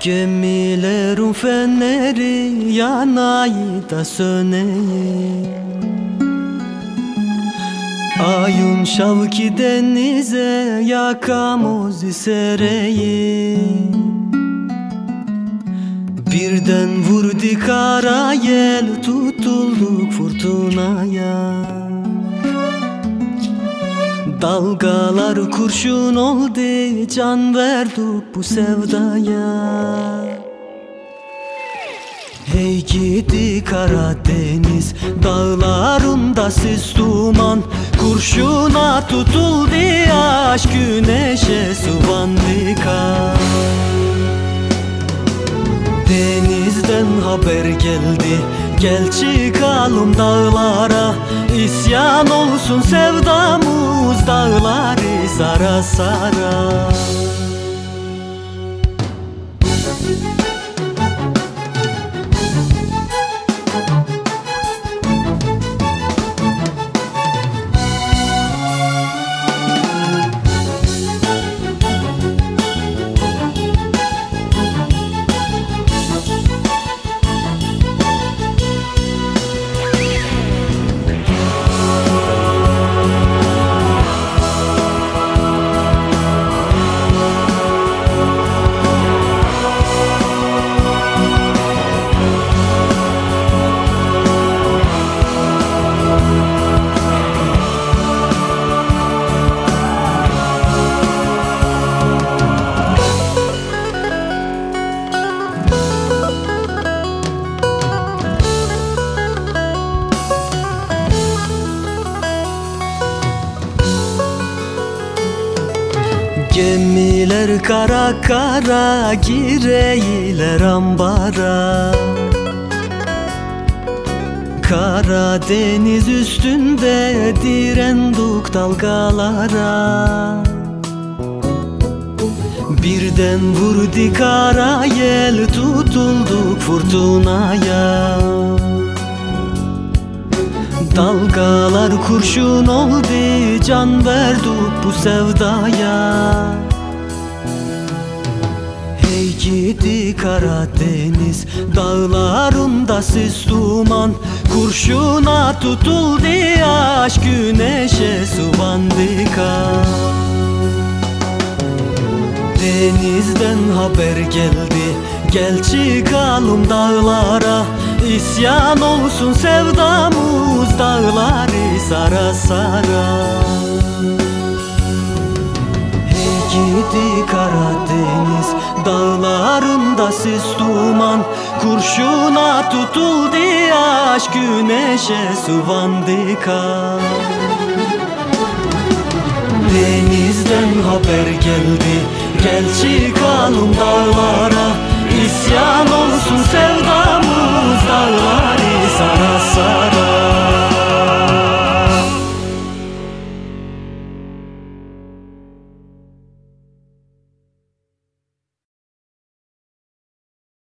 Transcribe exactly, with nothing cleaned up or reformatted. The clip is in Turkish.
Gemilerin feneri yanayı da söneyi, ayun şavki denize yakamoz sereyi. Birden vurdu kara yel, tutulduk fırtınaya. Dalgalar kurşun oldu, can verdik bu sevdaya. Hey gidi Karadeniz dağlarında sis duman, kurşuna tutuldu aşk, güneşe sıvandıka. Denizden haber geldi, gel çıkalım dağlara, İsyan olsun sevdamız, dağları sara sara. Gemiler kara kara gireyler ambara, Karadeniz üstünde direndik dalgalara. Birden vurdu kara yel, tutulduk fırtınaya. Dalgalar kurşun oldu, can verdik bu sevdaya. Hey gidi Karadeniz dağlarında sis duman, kurşuna tutuldu aşk, güneşe sıvandıka. Denizden haber geldi, gel çıkalım dağlara, İsyan olsun sevdamız, dağları sara sara. Hey gidi Karadeniz dağlarında sis duman, kurşuna tutuldu aşk, güneşe sıvandıka. Denizden haber geldi, gel çıkalım dağlara, İsyan olsun sevdamız,